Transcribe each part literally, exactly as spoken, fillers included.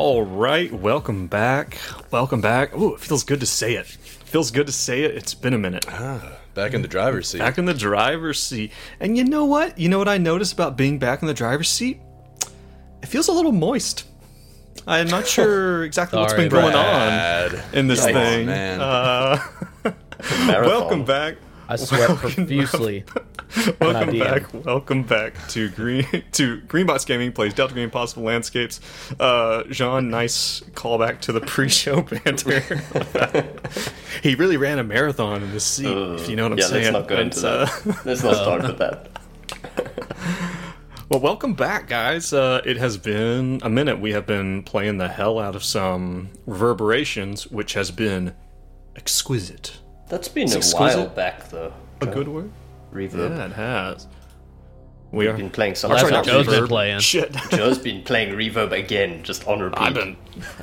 All right, welcome back. Welcome back. Ooh, it feels good to say it. Feels good to say it. It's been a minute. Ah, back in the driver's seat. Back in the driver's seat. And you know what? You know what I noticed about being back in the driver's seat? It feels a little moist. I'm not sure exactly what's been going Brad. on in this Come on, thing. man. Uh, welcome back. I sweat Welcome- profusely. Welcome idea. back. Welcome back to Green to Greenbox Gaming plays Delta Green Impossible Landscapes. Uh, Jean, nice callback to the pre-show banter. He really ran a marathon in this seat, Uh, if you know what I'm yeah, saying. let's not go into It's, that. uh, Let's not start with that. Well, welcome back, guys. Uh, it has been a minute. We have been playing the hell out of some Reverberations, which has been exquisite. That's been a exquisite. while back, though. A good word? Reverb. Yeah, it has. We are Been playing some. That's Sorry, what not Joe's been Reverb. playing. Shit. Joe's been playing Reverb again, just on repeat. I've been.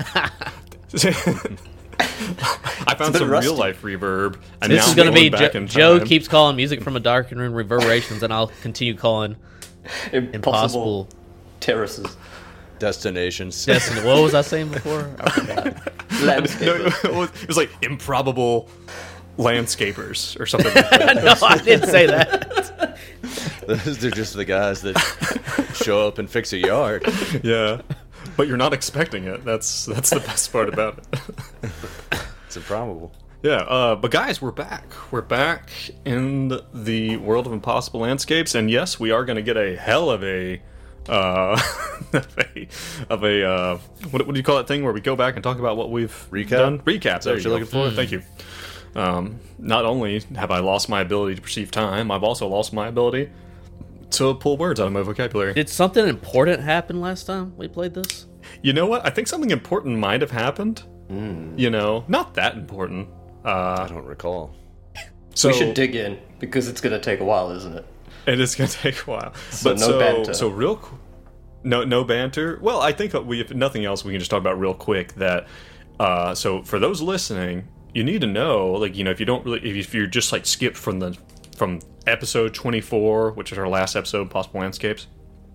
I found bit some rusty. real life reverb, and This now is I'm going to be going back Jo- in Joe time. keeps calling music from a darkened room reverberations, and I'll continue calling Impossible impossible terraces. Destinations. destiny. What was I saying before? I forgot. Landscape. No, it was, it was like improbable landscapers or something. Like that. No, I didn't say that. Those are just the guys that show up and fix a yard. Yeah, but you're not expecting it. That's that's the best part about it. It's improbable. Yeah, uh, but guys, we're back. We're back in the world of impossible landscapes, and yes, we are going to get a hell of a, uh, of a, of a uh, what, what do you call that thing where we go back and talk about what we've Recap? done? Recap. That's There what you you're go. looking for. Thank you. Um, not only have I lost my ability to perceive time, I've also lost my ability to pull words out of my vocabulary. Did something important happen last time we played this? You know what? I think something important might have happened. You know, not that important. I Uh, don't recall. so We should dig in, because it's going to take a while, isn't it? It is going to take a while. So but no so, banter. So real, qu- no no banter. Well, I think we, if nothing else, we can just talk about real quick that. Uh, so for those listening, you need to know, like you know, if you don't really, if, you, if you're just like skipped from the from episode twenty-four, which is our last episode, Possible Landscapes.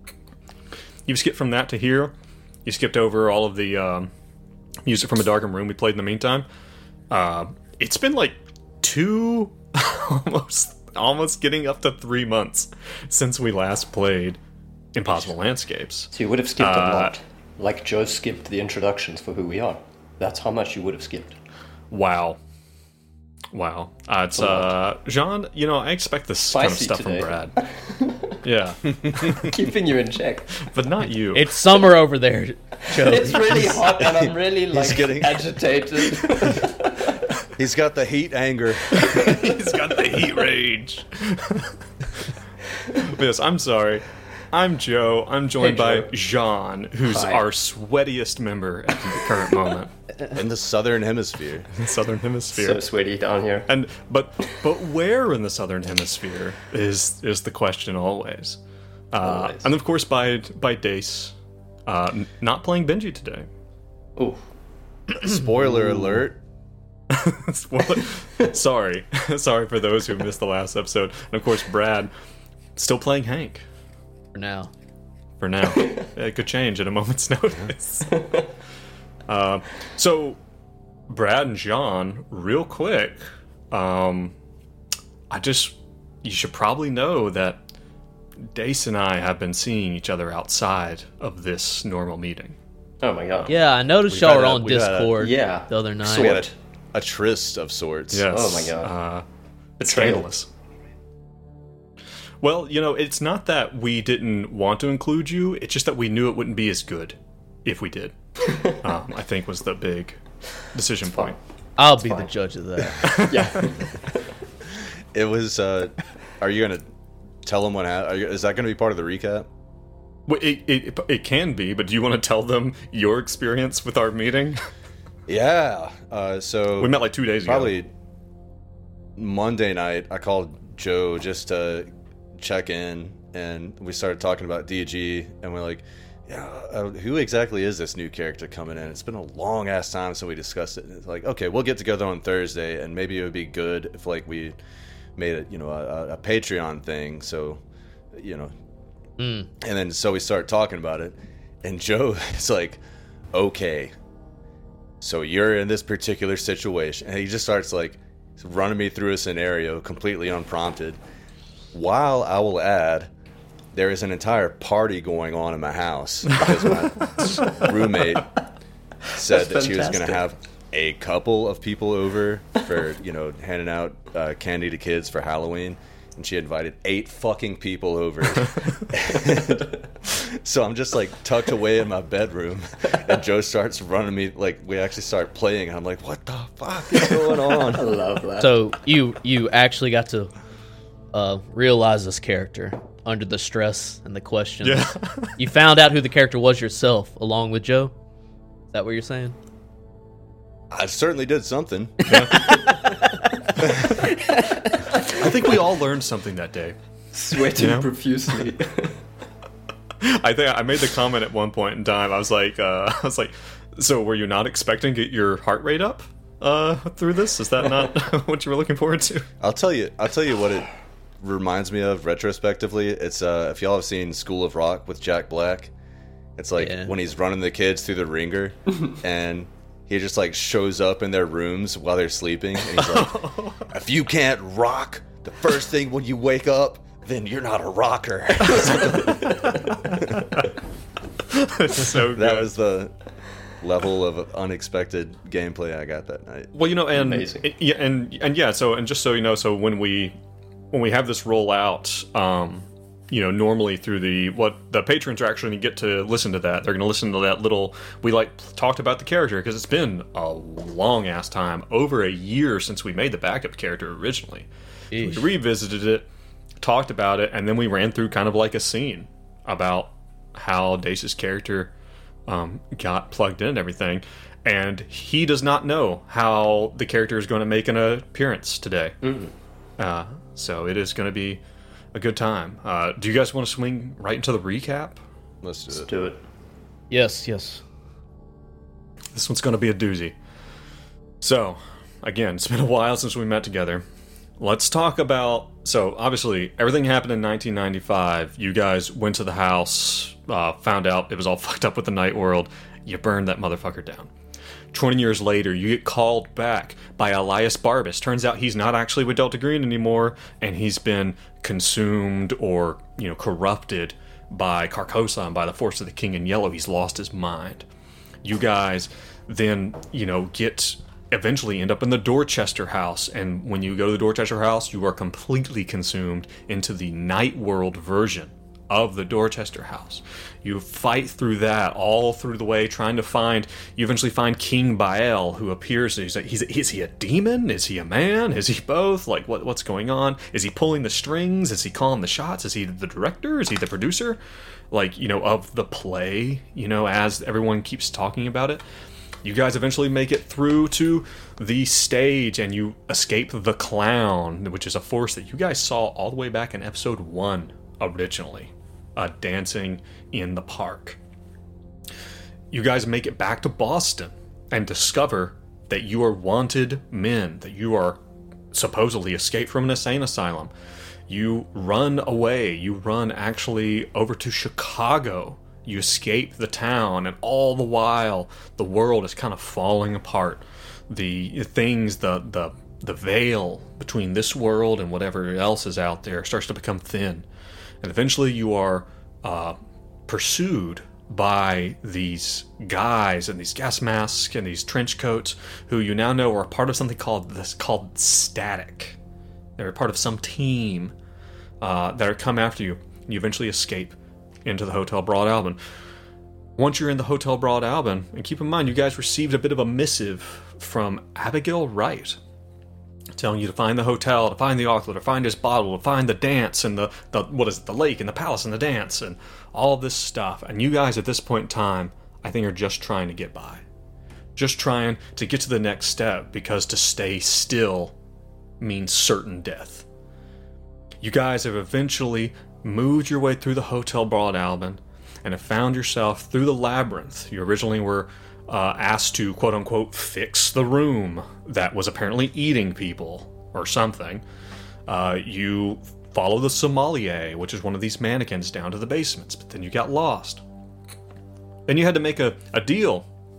You've skipped from that to here. You skipped over all of the um, music from a darkened room we played in the meantime. Uh, it's been like two, almost, almost getting up to three months since we last played Impossible Landscapes. So you would have skipped Uh, a lot. Like Joe skipped the introductions for who we are. That's how much you would have skipped. Wow, wow. Uh, it's uh, Jean. You know, I expect this kind of Spicy stuff today. from Brad. Yeah, Keeping you in check. but not you. It's summer over there, Joe. It's really hot, and I'm really like getting- agitated. He's got the heat anger. He's got the heat rage. Yes, I'm sorry. I'm Joe. I'm joined Hey, by Joe. Jean, who's Hi. our sweatiest member at the current moment In the southern hemisphere. in the Southern Hemisphere. So sweaty down here. And but but where in the Southern Hemisphere is is the question always. Uh, Always. and of course by by Dace, uh, n- not playing Benji today. Oh, Spoiler alert. Spoiler- sorry, sorry for those who missed the last episode. And of course Brad, still playing Hank For now. for now. It could change at a moment's notice. uh, so Brad and John, real quick. Um, I just you should probably know that Dace and I have been seeing each other outside of this normal meeting. oh my god. Yeah, I noticed We've y'all had were a- on we've had a- Discord Yeah. the other night. We had Sort. a, a tryst of sorts. Yes. Oh my God. Uh, it's Betrayal. scandalous. Well, you know, it's not that we didn't want to include you. It's just that we knew it wouldn't be as good if we did. um, I think was the big decision point. I'll be the fine. judge of that. Yeah. It was, uh, are you going to tell them what happened? Is that going to be part of the recap? Well, it, it, it can be, but do you want to tell them your experience with our meeting? Yeah. Uh, so We met like two days ago. probably Monday night, I called Joe just to check in, and we started talking about D G, and we're like, yeah, uh, who exactly is this new character coming in? It's been a long ass time since we discussed it. And it's like, okay, we'll get together on Thursday, and maybe it would be good if like we made it, you know, a, a Patreon thing. So, you know, Mm. and then so we start talking about it, and Joe is like, okay, so you're in this particular situation. And he just starts like running me through a scenario completely unprompted. While I will add, there is an entire party going on in my house because my roommate said That's that she was going fantastic. to have a couple of people over for, you know, handing out uh, candy to kids for Halloween. And she invited eight fucking people over. So I'm just like tucked away in my bedroom, and Joe starts running me, like we actually start playing, and I'm like, what the fuck is going on? I love that. So you you actually got to uh, realize this character under the stress and the questions. Yeah. You found out who the character was yourself, along with Joe. Is that what you're saying? I certainly did something. I think we all learned something that day. Sweating You know? profusely. I think I made the comment at one point in time. I was like, uh, I was like, so were you not expecting to get your heart rate up uh, through this? Is that not what you were looking forward to? I'll tell you. I'll tell you what it reminds me of retrospectively. It's uh, if y'all have seen School of Rock with Jack Black. It's like Yeah. when he's running the kids through the ringer, and he just like shows up in their rooms while they're sleeping, and he's like, "If you can't rock the first thing when you wake up, then you're not a rocker." It's so good. That was the level of unexpected gameplay I got that night. Well, you know, and Amazing. yeah, and and yeah. So, and just so you know, so when we when we have this roll out, um, you know, normally through the what the patrons are actually going to get to listen to that. They're going to listen to that little. We like talked about the character because it's been a long ass time, over a year since we made the backup character originally. So we Eesh. revisited it, talked about it, and then we ran through kind of like a scene about how Dace's character um, got plugged in and everything. And he does not know how the character is going to make an appearance today. Uh, so it is going to be a good time. Uh, do you guys want to swing right into the recap? Let's do Let's it. do it. Yes, yes. This one's going to be a doozy. So, again, it's been a while since we met together. Let's talk about... So, obviously, everything happened in nineteen ninety-five. You guys went to the house, uh, found out it was all fucked up with the Night World. You burned that motherfucker down. twenty years later, you get called back by Elias Barbas. Turns out he's not actually with Delta Green anymore, and he's been consumed or, you know, corrupted by Carcosa and by the Force of the King in Yellow. He's lost his mind. You guys then, you know, get... eventually end up in the Dorchester house, and when you go to the Dorchester house, you are completely consumed into the Night World version of the Dorchester house. You fight through that all through the way, trying to find. You eventually find King Bael, who appears. He's, like, he's is he a demon? Is he a man? Is he both? Like what what's going on? Is he pulling the strings? Is he calling the shots? Is he the director? Is he the producer? Like, you know, of the play. You know, as everyone keeps talking about it. You guys eventually make it through to the stage, and you escape the clown, which is a force that you guys saw all the way back in episode one originally, uh, dancing in the park. You guys make it back to Boston and discover that you are wanted men, that you are supposedly escaped from an insane asylum. You run away. You run actually over to Chicago. You escape the town, and all the while, the world is kind of falling apart. The things, the the the veil between this world and whatever else is out there starts to become thin. And eventually you are uh, pursued by these guys in these gas masks and these trench coats who you now know are part of something called this called Static. They're part of some team uh, that are come after you. You eventually escape into the Hotel Broad Albin. Once you're in the Hotel Broad Albin, and keep in mind you guys received a bit of a missive from Abigail Wright telling you to find the hotel, to find the author, to find his bottle, to find the dance and the, the what is it, the lake and the palace and the dance and all of this stuff. And you guys at this point in time, I think, are just trying to get by. Just trying to get to the next step, because to stay still means certain death. You guys have eventually moved your way through the Hotel Broad Albin and have found yourself through the labyrinth. You originally were uh, asked to, quote-unquote, fix the room that was apparently eating people or something. Uh, you follow the sommelier, which is one of these mannequins, down to the basements, but then you got lost. Then you had to make a, a deal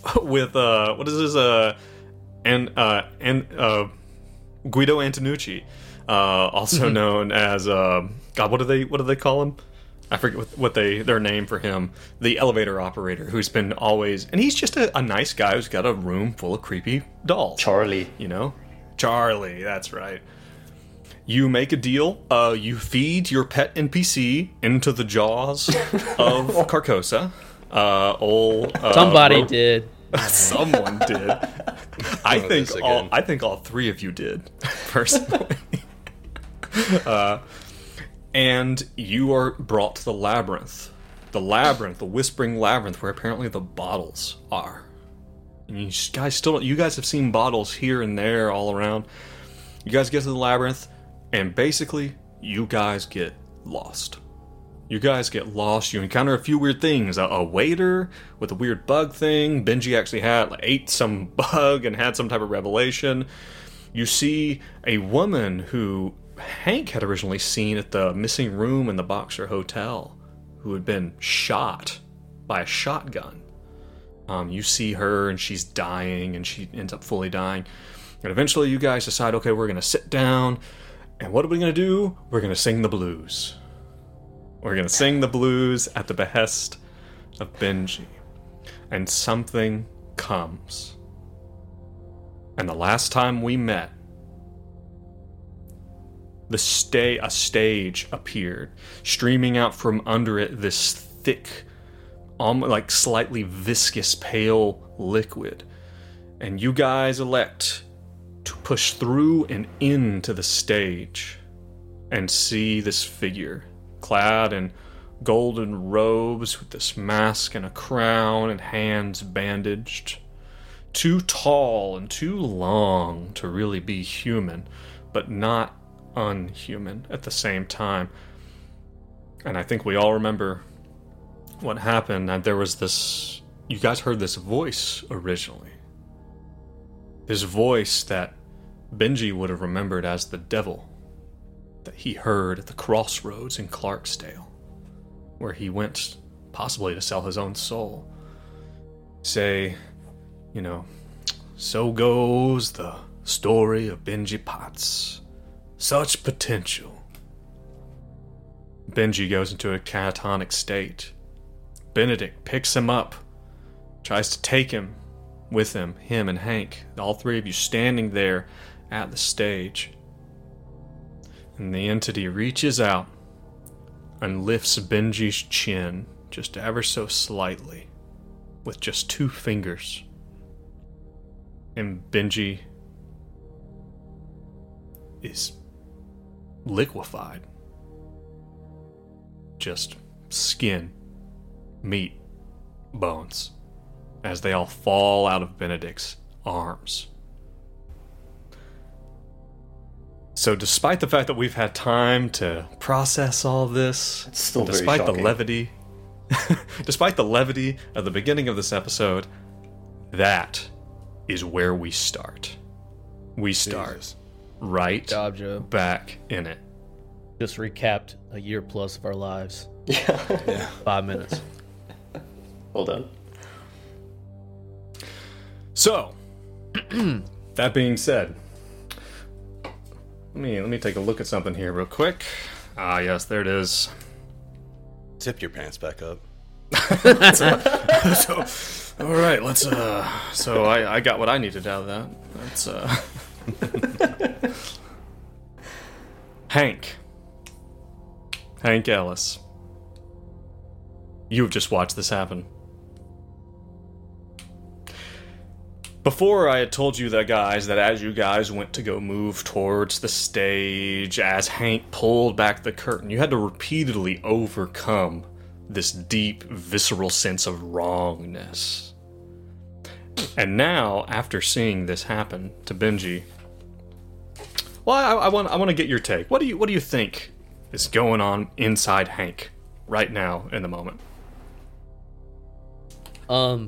with uh, what is this? Uh, and uh, and uh, Guido Antonucci, uh, also known as uh, God. What do they what do they call him? I forget what, what they their name for him. The elevator operator, who's been always, and he's just a, a nice guy who's got a room full of creepy dolls. Charlie. You know, Charlie. That's right. You make a deal. Uh, you feed your pet N P C into the jaws of Carcosa. Uh, old uh, Somebody Ro- did. Someone did. I Oh, think this all. again. I think all three of you did, personally. uh, and you are brought to the labyrinth, the labyrinth, the whispering labyrinth, where apparently the bottles are. And you guys still, you guys have seen bottles here and there all around. You guys get to the labyrinth, and basically, you guys get lost. You guys get lost. You encounter a few weird things. A, a waiter with a weird bug thing. Benji actually had like, ate some bug and had some type of revelation. You see a woman who Hank had originally seen at the missing room in the Boxer Hotel, who had been shot by a shotgun. Um, you see her, and she's dying, and she ends up fully dying. And eventually, you guys decide, okay, we're going to sit down, and what are we going to do? We're going to sing the blues. We're going to sing the blues at the behest of Benji. And something comes. And the last time we met, the sta- a stage appeared, streaming out from under it this thick, almost like slightly viscous, pale liquid. And you guys elect to push through and into the stage and see this figure, clad in golden robes with this mask and a crown and hands bandaged. Too tall and too long to really be human, but not unhuman at the same time. And I think we all remember what happened. And there was this, you guys heard this voice originally. This voice that Benji would have remembered as the devil that he heard at the crossroads in Clarksdale, where he went possibly to sell his own soul. Say, you know, so goes the story of Benji Potts. Such potential. Benji goes into a catatonic state. Benedict picks him up, tries to take him with him, him and Hank, all three of you standing there at the stage. And the entity reaches out and lifts Benji's chin just ever so slightly with just two fingers. And Benji is liquefied. Just skin, meat, bones, as they all fall out of Benedict's arms. So despite the fact that we've had time to process all this, It's still very despite the shocking. levity, despite the levity at the beginning of this episode, that is where we start. We start Jesus. right Good job, Joe. back in it. Just recapped a year plus of our lives. Yeah. Yeah. Five minutes. Well done. So, that being said, let me let me take a look at something here real quick. Ah, yes, there it is. Tip your pants back up. So, all right, let's. Uh, so I, I got what I needed out of that. That's uh, Hank. Hank Ellis. You've just watched this happen. Before, I had told you that, guys, that as you guys went to go move towards the stage, as Hank pulled back the curtain, you had to repeatedly overcome this deep, visceral sense of wrongness. And now, after seeing this happen to Benji, well, I, I want I want to get your take. What do you what do you think is going on inside Hank right now in the moment? Um.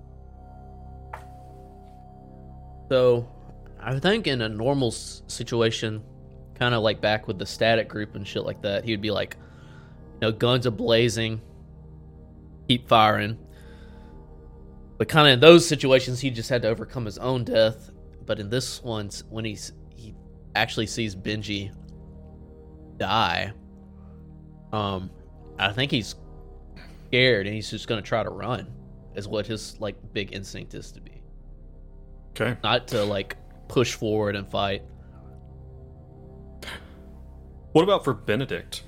So, I think in a normal s- situation, kind of like back with the static group and shit like that, he would be like, you know, guns a blazing, keep firing. But kind of in those situations, he just had to overcome his own death. But in this one, when he's he actually sees Benji die, um, I think he's scared and he's just going to try to run. Is what his like big instinct is to be. Okay. Not to like push forward and fight. What about for Benedict?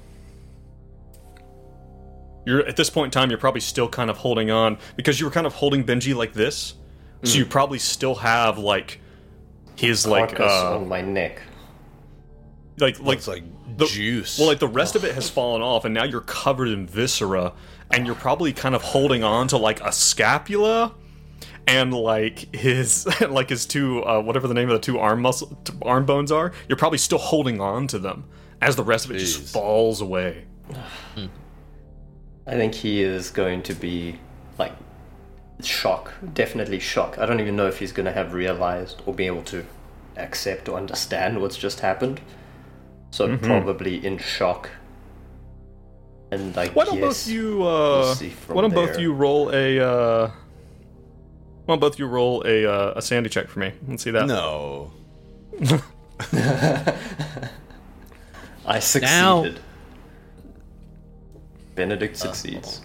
You're at this point in time, you're probably still kind of holding on because you were kind of holding Benji like this, mm. so you probably still have like his like uh, on my neck, like like it's like the, juice. Well, like the rest of it has fallen off, and now you're covered in viscera, and you're probably kind of holding on to like a scapula, and like his like his two uh, whatever the name of the two arm muscle arm bones are. You're probably still holding on to them as the rest of it Jeez. just falls away. Hmm. I think he is going to be like shock, definitely shock. I don't even know if he's going to have realized or be able to accept or understand what's just happened. So mm-hmm. probably in shock. And like, why don't both you? Uh, we'll why don't there. both you roll a? Uh, why don't both you roll a uh, a sanity check for me? Let's see that. No. I succeeded. Now, Benedict succeeds.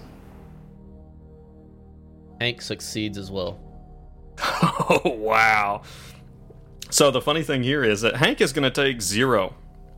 Hank succeeds as well. Oh, wow. So the funny thing here is that Hank is going to take zero.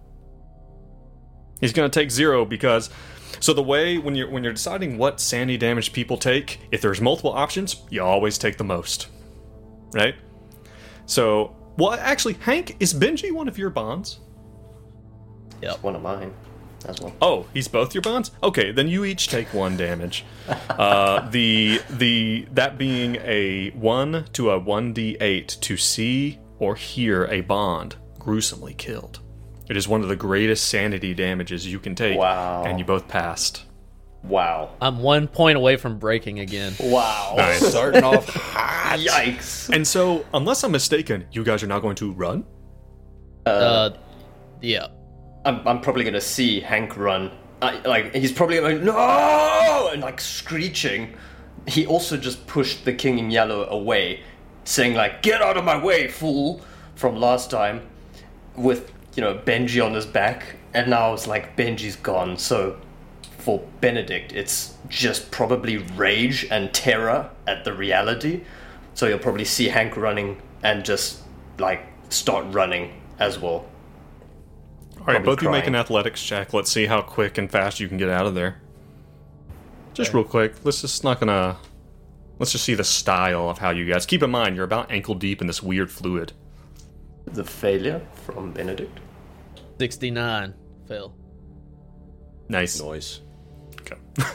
He's going to take zero because... So the way, when you're, when you're deciding what sanity damage people take, if there's multiple options, you always take the most. Right? So, well, actually, Hank, is Benji one of your bonds? Yeah, one of mine. As well. Oh, he's both your bonds? Okay, then you each take one damage. Uh, the the that being a one to a one d eight to see or hear a bond gruesomely killed. It is one of the greatest sanity damages you can take. Wow. And you both passed. Wow. I'm one point away from breaking again. Wow. Nice. Starting off hot. Yikes. And so, unless I'm mistaken, you guys are not going to run? Uh, uh yeah. I'm, I'm probably gonna see Hank run. I, like he's probably like no and like screeching. He also just pushed the King in Yellow away, saying like "Get out of my way, fool!" from last time, with you know Benji on his back, and now it's like Benji's gone. So for Benedict, it's just probably rage and terror at the reality. So you'll probably see Hank running and just like start running as well. All right, both of you make an athletics check. Let's see how quick and fast you can get out of there. Just okay. Real quick. Let's just not gonna. Let's just see the style of how you guys. Keep in mind, you're about ankle deep in this weird fluid. The failure from Benedict. sixty-nine. Fail. Nice. Noise. Okay.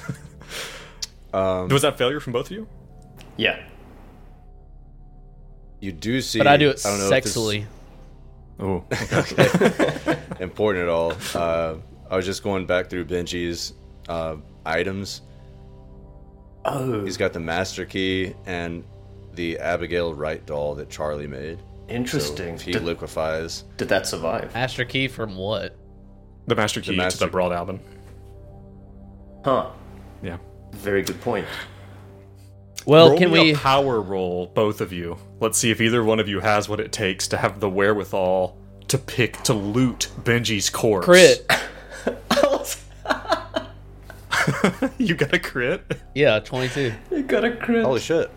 um, Was that failure from both of you? Yeah. You do see. But I do it I don't know sexily. Oh, okay. Important at all. Uh, I was just going back through Benji's uh, items. Oh. He's got the Master Key and the Abigail Wright doll that Charlie made. Interesting. So if he did, liquefies. Did that survive? Master Key from what? The Master Key the master... to the Broad Albin. Huh. Yeah. Very good point. Well, roll can me we a power roll, both of you? Let's see if either one of you has what it takes to have the wherewithal to pick to loot Benji's corpse. Crit. You got a crit? Yeah, twenty-two. You got a crit. Holy shit.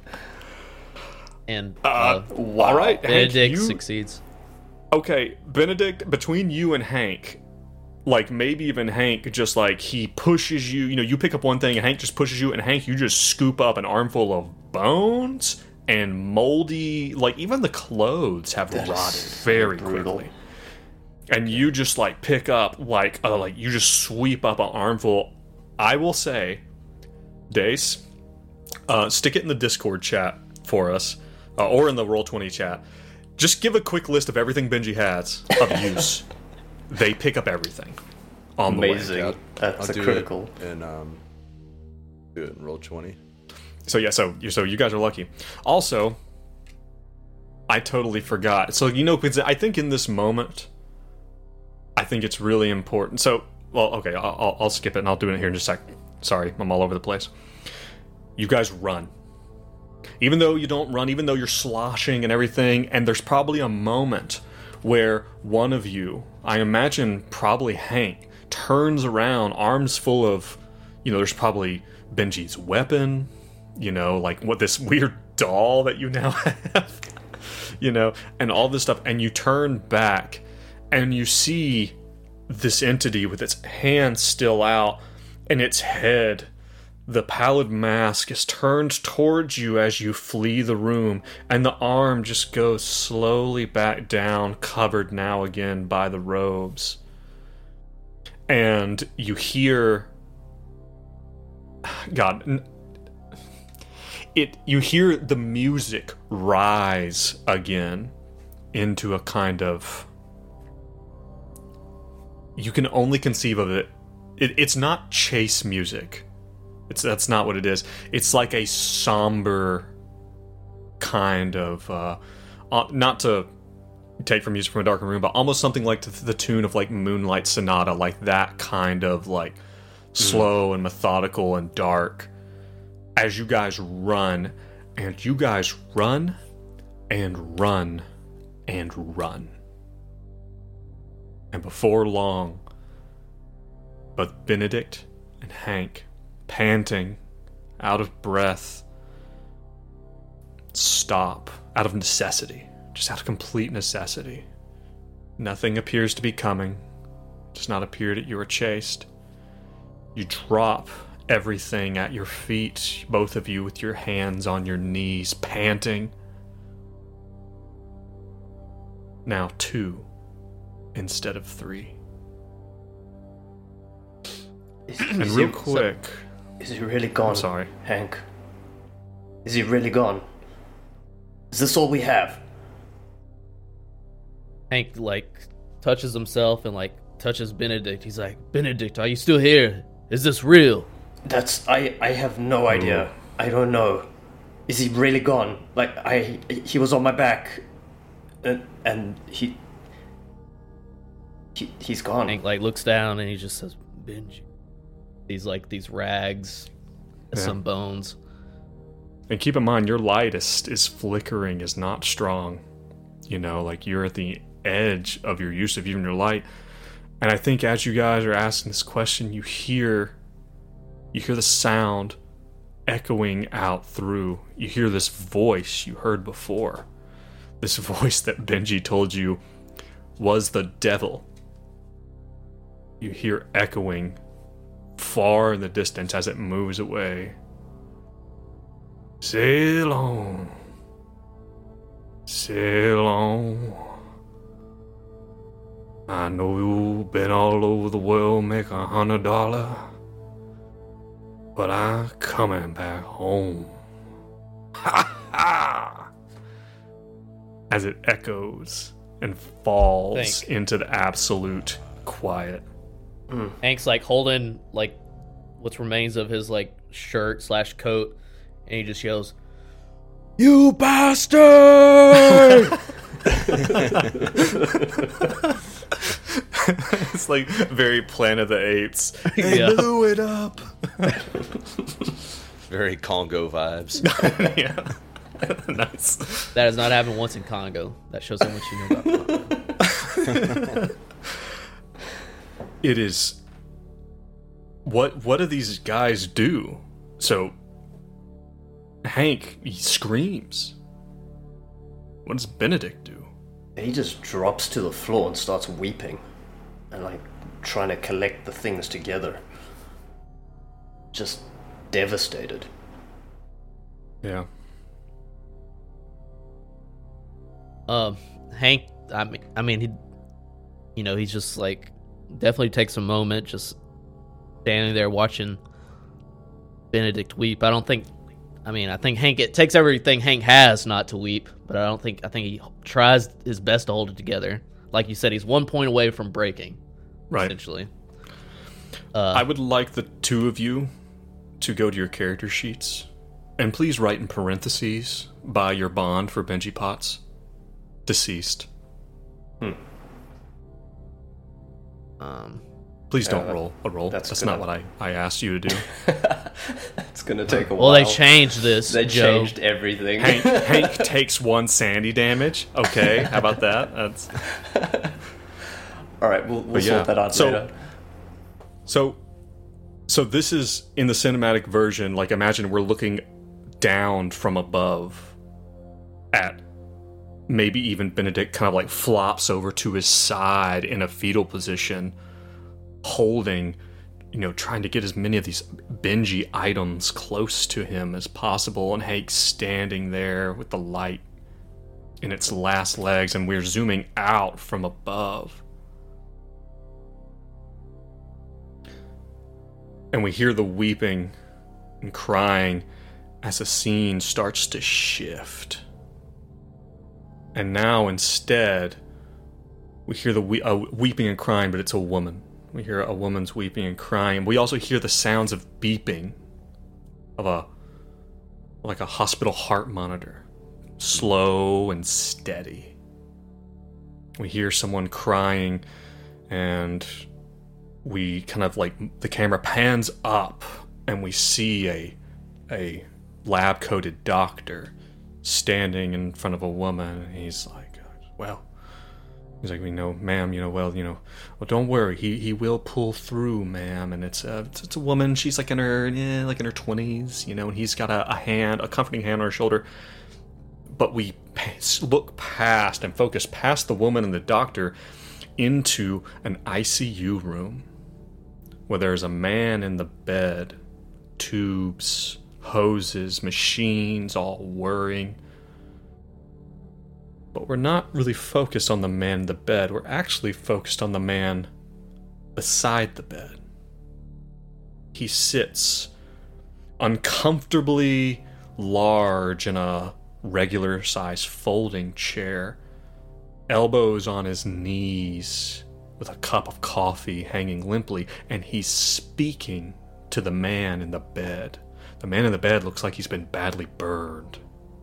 And uh, uh, wow. All right, Benedict Hank, you... succeeds. Okay, Benedict, between you and Hank, like maybe even Hank just like he pushes you, you know, you pick up one thing and Hank just pushes you, and Hank, you just scoop up an armful of bones and moldy, like even the clothes have that rotted very brutal. quickly. And you just like pick up like uh, like you just sweep up an armful. I will say, Dace, uh, stick it in the Discord chat for us, uh, or in the Roll twenty chat. Just give a quick list of everything Benji has of use. They pick up everything on Amazing. the way. I'll, That's I'll a do critical. It and um, do it in Roll twenty. So yeah, so you so you guys are lucky. Also, I totally forgot. So you know, because I think in this moment, I think it's really important. So well, okay, I'll, I'll, I'll skip it and I'll do it here in just a sec. Sorry, I'm all over the place. You guys run. even though you don't run, even though you're sloshing and everything, and there's probably a moment where one of you, I imagine probably Hank, turns around, arms full of, you know, there's probably Benji's weapon, you know, like what this weird doll that you now have, you know, and all this stuff, and you turn back and you see this entity with its hand still out and its head, the pallid mask, is turned towards you as you flee the room, and the arm just goes slowly back down, covered now again by the robes. And you hear, God, it. You hear the music rise again into a kind of, you can only conceive of it. it it's not chase music. It's that's not what it is. It's like a somber kind of, uh, uh, not to take from music from a darker room, but almost something like the, the tune of like Moonlight Sonata, like that kind of like slow and methodical and dark. As you guys run, and you guys run and run and run, and before long, both Benedict and Hank, panting, out of breath, stop out of necessity, just out of complete necessity. Nothing appears to be coming. It does not appear that you are chased. You drop everything at your feet, both of you with your hands on your knees, panting. Now two instead of three. Is, And is real he, quick... Is he really gone? I'm sorry. Hank. Is he really gone? Is this all we have? Hank like touches himself and like touches Benedict. He's like, Benedict, are you still here? Is this real? That's I. I have no idea. I don't know. Is he really gone? Like I. He was on my back, and, and he. He he's gone. Hank like looks down and he just says, Benji. These like these rags, Yeah. some bones. And keep in mind, your light is, is flickering, is not strong. You know, like you're at the edge of your use of even your light. And I think as you guys are asking this question, you hear, you hear the sound echoing out through. You hear this voice you heard before. This voice that Benji told you was the devil. You hear echoing far in the distance as it moves away. Sail on, sail on. I know you've been all over the world, make a hundred dollar, but I'm coming back home. Ha ha! As it echoes and falls Think. into the absolute quiet. Hank's like holding like what remains of his like shirt slash coat, and he just yells, "You bastard!" It's like very Planet of the Apes. They Yeah. blew it up. Very Congo vibes. Yeah. Nice. That has not happened once in Congo. That shows how much you know about Congo. It is. What what do these guys do? So Hank, he screams. What does Benedict do? He just drops to the floor and starts weeping, and like trying to collect the things together. Just devastated. Yeah. Um, Hank, I mean, I mean, he, you know, he's just like definitely takes a moment, just standing there watching Benedict weep. I don't think, I mean, I think Hank, it takes everything Hank has not to weep, but I don't think, I think he tries his best to hold it together. Like you said, he's one point away from breaking, Right. essentially. Uh, I would like the two of you to go to your character sheets and please write in parentheses by your bond for Benji Potts. Deceased. um, Please don't Yeah, roll a roll. that's That's, good. not what I, I asked you to do. That's gonna take a while. Well, they changed this. They Joe. changed everything. Hank, Hank takes one sandy damage. Okay, how about that? That's All right, we'll, we'll But yeah, sort that out so- later. so. So this is in the cinematic version. Like, imagine we're looking down from above at maybe even Benedict kind of like flops over to his side in a fetal position, holding, you know, trying to get as many of these Benji items close to him as possible, and Hank's standing there with the light in its last legs, and we're zooming out from above. And we hear the weeping and crying as the scene starts to shift. And now instead, we hear the we- uh, weeping and crying, but it's a woman. We hear a woman's weeping and crying. We also hear the sounds of beeping of a, like a hospital heart monitor, slow and steady. We hear someone crying, and we kind of like, the camera pans up, and we see a a lab-coated doctor standing in front of a woman, and he's like, well, he's like, we know, ma'am, you know, well, you know, well, don't worry, he he will pull through, ma'am. And it's a it's, it's a woman. She's like in her yeah, like in her twenties, you know, and he's got a, a hand, a comforting hand on her shoulder. But we look past and focus past the woman and the doctor into an I C U room where there's a man in the bed, tubes, hoses, machines, all whirring. But we're not really focused on the man in the bed. We're actually focused on the man beside the bed. He sits uncomfortably large in a regular size folding chair, elbows on his knees, with a cup of coffee hanging limply, and he's speaking to the man in the bed. The man in the bed looks like he's been badly burned.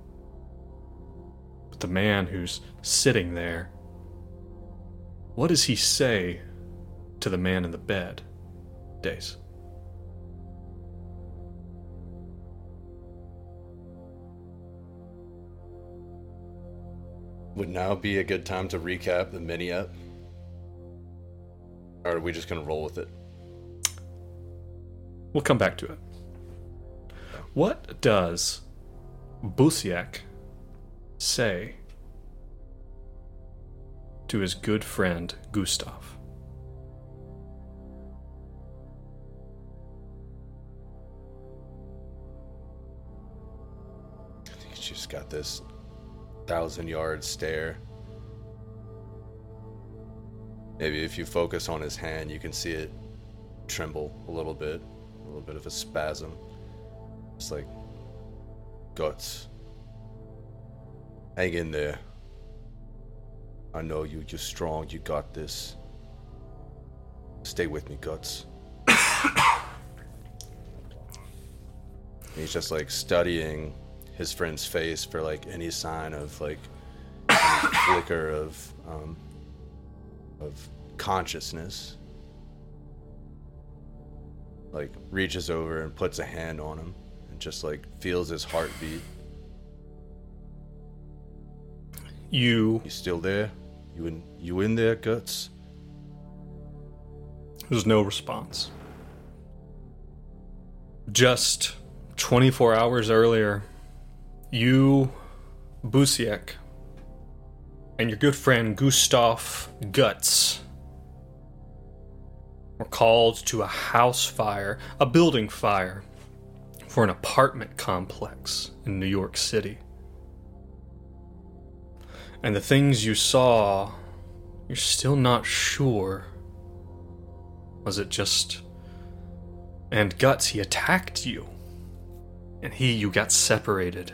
But the man who's sitting there, what does he say to the man in the bed, Dace? Would now be a good time to recap the mini-ep? Or are we just going to roll with it? We'll come back to it. What does Busiek say to his good friend Gustav? I think he's just got this thousand yard stare. Maybe if you focus on his hand, you can see it tremble a little bit, a little bit of a spasm. It's like, Guts, hang in there. I know you, you're strong, you got this. Stay with me, Guts. He's just like studying his friend's face for like any sign of like any flicker of um, of consciousness. Like reaches over and puts a hand on him and just like feels his heartbeat. You. You still there? You in? You in there, Guts? There's no response. Just twenty-four hours earlier, you, Busiek, and your good friend Gustav Guts were called to a house fire, a building fire, for an apartment complex in New York City. And the things you saw, you're still not sure. Was it just... And Guts, he attacked you. And he, you got separated.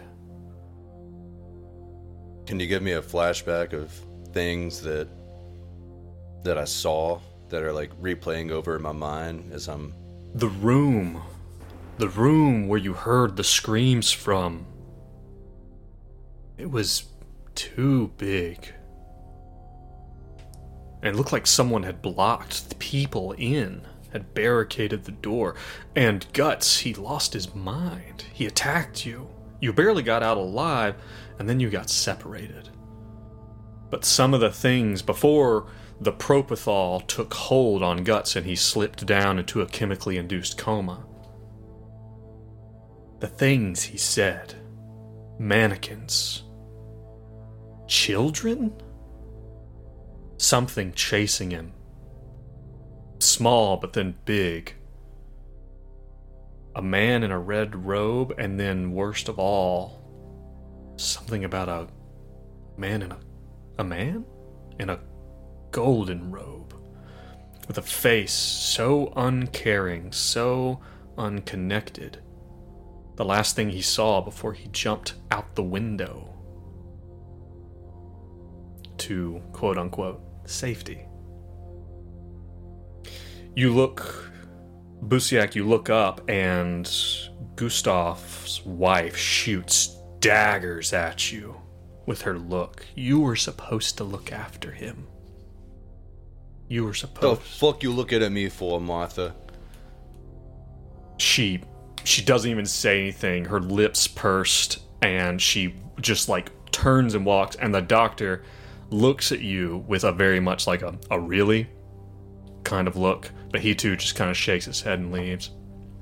Can you give me a flashback of things that that I saw that are like replaying over in my mind as I'm... The room. The room where you heard the screams from. It was too big. And it looked like someone had blocked the people in. had barricaded the door. And Guts, he lost his mind. He attacked you. You barely got out alive, and then you got separated. But some of the things before the propofol took hold on Guts and he slipped down into a chemically induced coma. The things he said. Mannequins. Children? Something chasing him. Small, but then big. A man in a red robe, and then, worst of all, something about a man in a... A man? In a golden robe. With a face so uncaring, so unconnected. The last thing he saw before he jumped out the window. To, quote-unquote, safety. You look... Busiak, you look up, and Gustav's wife shoots daggers at you with her look. You were supposed to look after him. You were The supposed... fuck you looking at me for, Martha? She... She doesn't even say anything. Her lips pursed, and she just, like, turns and walks, and the doctor looks at you with a very much like a, a really kind of look, but he too just kind of shakes his head and leaves.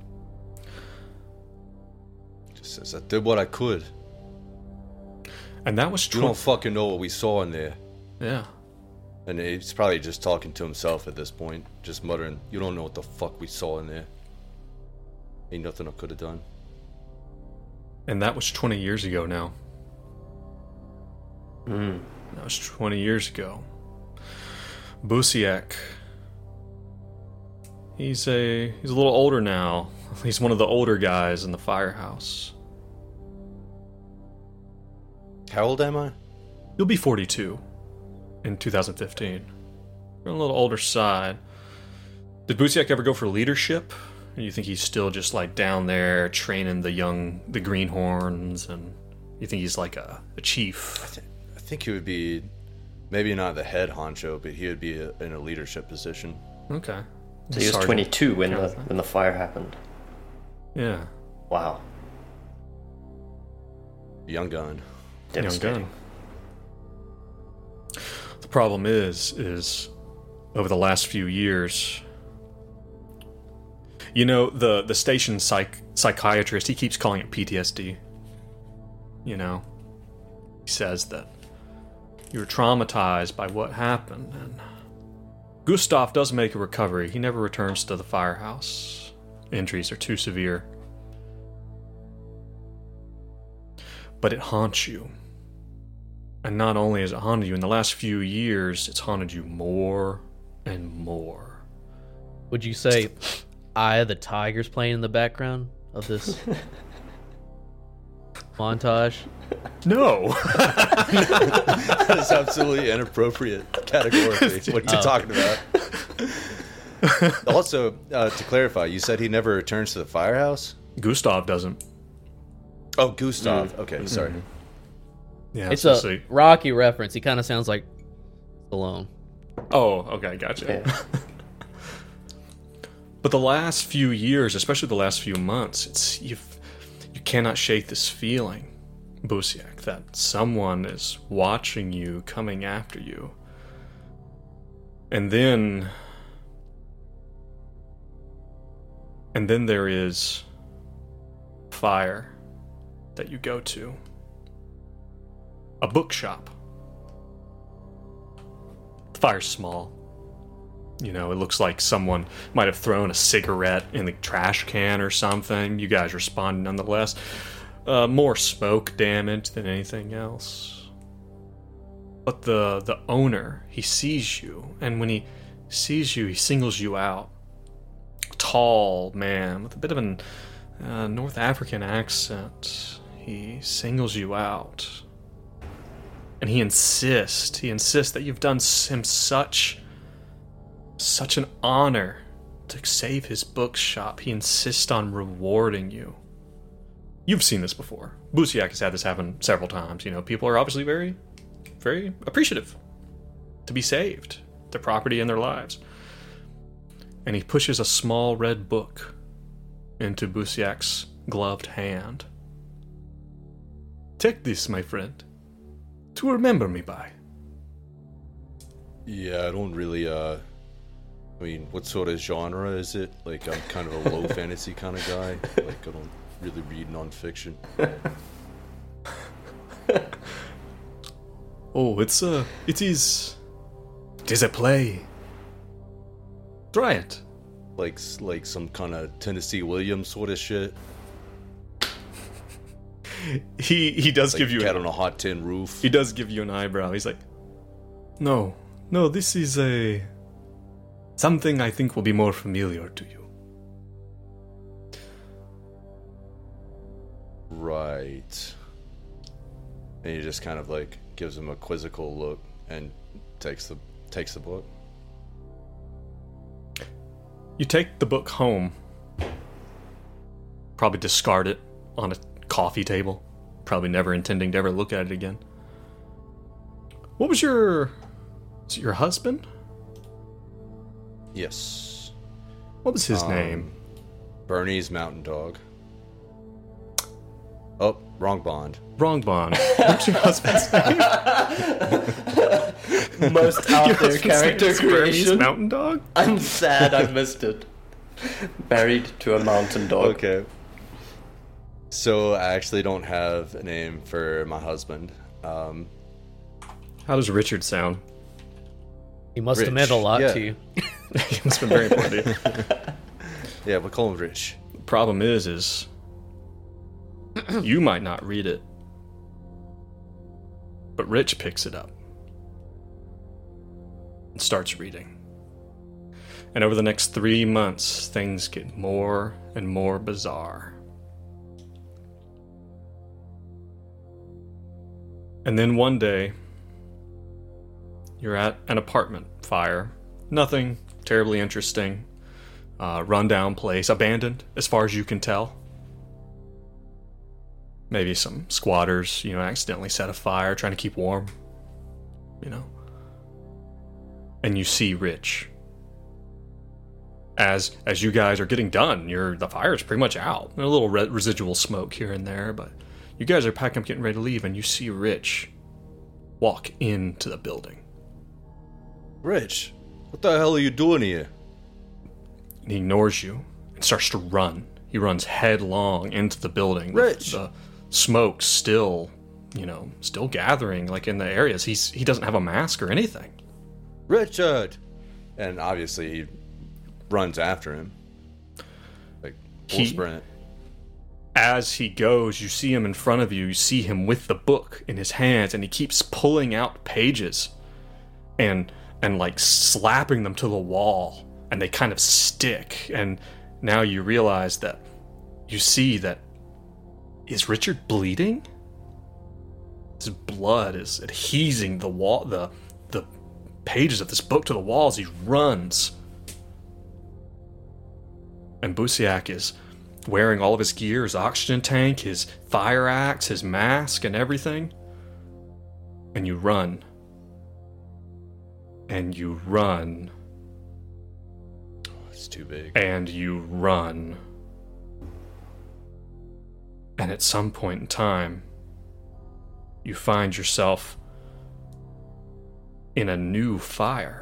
Just says, I did what I could. And that was You true. don't fucking know what we saw in there. Yeah. And he's probably just talking to himself at this point, just muttering, you don't know what the fuck we saw in there. Ain't nothing I could have done. And that was twenty years ago now. Mm. That was twenty years ago. Busiak. He's a he's a little older now. He's one of the older guys in the firehouse. How old am I? You'll be forty-two in two thousand fifteen. You're on a little older side. Did Busiak ever go for leadership? Or you think he's still just like down there training the young, the greenhorns, and you think he's like a, a chief? I, th- I think he would be, maybe not the head honcho, but he would be a, in a leadership position. Okay. So he was Sergeant. twenty-two when the Jonathan. when the fire happened. Yeah. Wow. Young gun. Young Devastating. gun. The problem is, is over the last few years, you know, the the station psych psychiatrist, he keeps calling it P T S D. You know, he says that you were traumatized by what happened, and Gustav does make a recovery. He never returns to the firehouse. Injuries are too severe. But it haunts you. And not only has it haunted you, in the last few years, it's haunted you more and more. Would you say Eye of the Tiger's playing in the background of this montage? No! That is absolutely inappropriate categorically. What are you Oh. talking about? Also, uh, to clarify, you said he never returns to the firehouse? Gustav doesn't. Oh, Gustav. Okay, sorry. Yeah, It's so a see. Rocky reference. He kind of sounds like Stallone. Oh, okay, gotcha. Yeah. But the last few years, especially the last few months, it's you've you cannot shake this feeling, Busiak, that someone is watching you, coming after you. And then and then there is fire that you go to. A bookshop. The fire's small. You know, it looks like someone might have thrown a cigarette in the trash can or something. You guys respond nonetheless. Uh, more smoke damage than anything else. But the the owner, he sees you, and when he sees you, he singles you out. Tall man with a bit of an uh, North African accent. He singles you out. And he insists, he insists that you've done him such, such an honor to save his bookshop. He insists on rewarding you. You've seen this before. Busiak has had this happen several times. You know, people are obviously very, very appreciative to be saved, their property and their lives. and he pushes a small red book into Busiak's gloved hand. Take this, my friend, to remember me by. Yeah, I don't really, uh... I mean, what sort of genre is it? Like, I'm kind of a low fantasy kind of guy. Like, I don't really read nonfiction. Oh, it's a... It is... It is a play. Try it. Like, like some kind of Tennessee Williams sort of shit. He he does Like give you... Cat an- on a hot tin roof. He does give you an eyebrow. He's like, no, no, this is a... something I think will be more familiar to you. Right. And he just kind of like gives him a quizzical look and takes the takes the book. You take the book home. Probably discard it on a coffee table. Probably never intending to ever look at it again. What was your... Was it your husband? Yes. What was his Um, name? Bernie's Mountain Dog. Oh, wrong Bond. Wrong Bond. What's your husband's name? Most out Your there husband's character name is Burmese creation. Mountain Dog? I'm sad I missed it. Married to a mountain dog. Okay. So I actually don't have a name for my husband. Um, How does Richard sound? He must have Rich, meant a lot yeah. to you. He must have been very important to you. yeah, we call him Rich. Problem is, is you might not read it, but Rich picks it up and starts reading. And over the next three months, things get more and more bizarre. And then one day, you're at an apartment fire. Nothing terribly interesting. Uh, rundown place, abandoned as far as you can tell. Maybe some squatters, you know, accidentally set a fire trying to keep warm, you know. And you see Rich. As as you guys are getting done, you're the fire's pretty much out. There's a little re- residual smoke here and there, but you guys are packing up, getting ready to leave, and you see Rich walk into the building. Rich, what the hell are you doing here? And he ignores you and starts to run. He runs headlong into the building. with Rich! The smoke still, you know, still gathering like in the areas. He's he doesn't have a mask or anything. Richard! And obviously he runs after him. Like, full He- sprint. As he goes, you see him in front of you. You see him with the book in his hands, and he keeps pulling out pages and and like slapping them to the wall, and they kind of stick. And now you realize that you see that is Richard bleeding? His blood is adhesing the wall, the the pages of this book to the walls. He runs, and Busiak is wearing all of his gear, his oxygen tank, his fire axe, his mask, and everything. And you run. And you run. It's too big. And you run. And at some point in time, you find yourself in a new fire.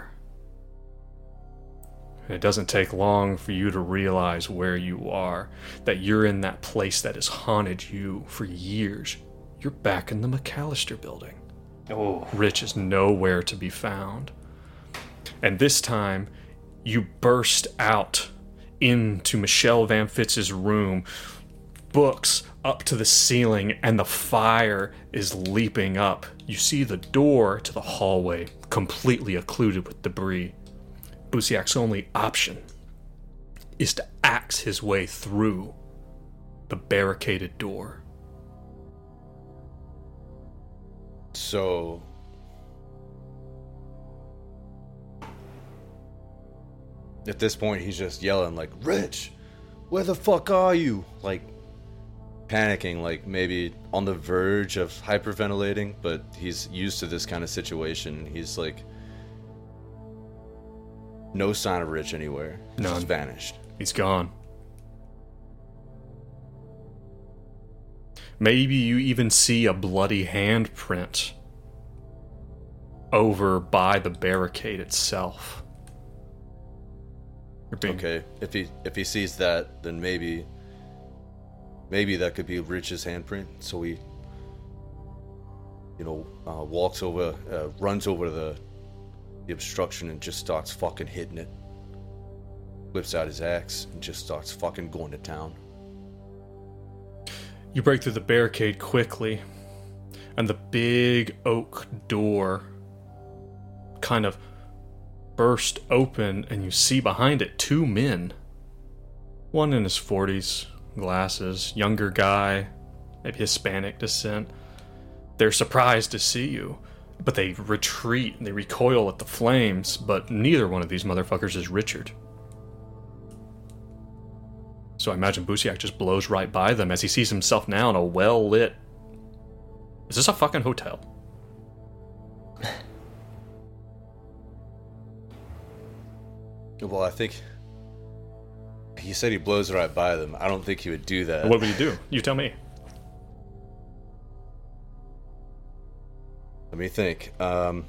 And it doesn't take long for you to realize where you are, that you're in that place that has haunted you for years. You're back in the McAllister building. Oh. Rich is nowhere to be found. And this time, you burst out into Michelle Van Fitz's room, books up to the ceiling, and the fire is leaping up. You see the door to the hallway completely occluded with debris. Busiak's only option is to axe his way through the barricaded door. So... At this point, he's just yelling, like, Rich, where the fuck are you? Like, panicking, like maybe on the verge of hyperventilating, but he's used to this kind of situation. He's like, No sign of Rich anywhere. He's None. just vanished. He's gone. Maybe you even see a bloody handprint over by the barricade itself. You're being- Okay, if he if he sees that, then maybe maybe that could be Rich's handprint. So he, you know, uh, walks over, uh, runs over to the the obstruction and just starts fucking hitting it. Whips out his axe and just starts fucking going to town. You break through the barricade quickly, and the big oak door kind of burst open, and you see behind it two men. One in his forties, glasses, younger guy, maybe Hispanic descent. They're surprised to see you, but they retreat and they recoil at the flames, but neither one of these motherfuckers is Richard. So I imagine Busiak just blows right by them as he sees himself now in a well-lit... Is this a fucking hotel? Well, I think he said he blows right by them. I don't think he would do that. What would you do? You tell me. Let me think. Um,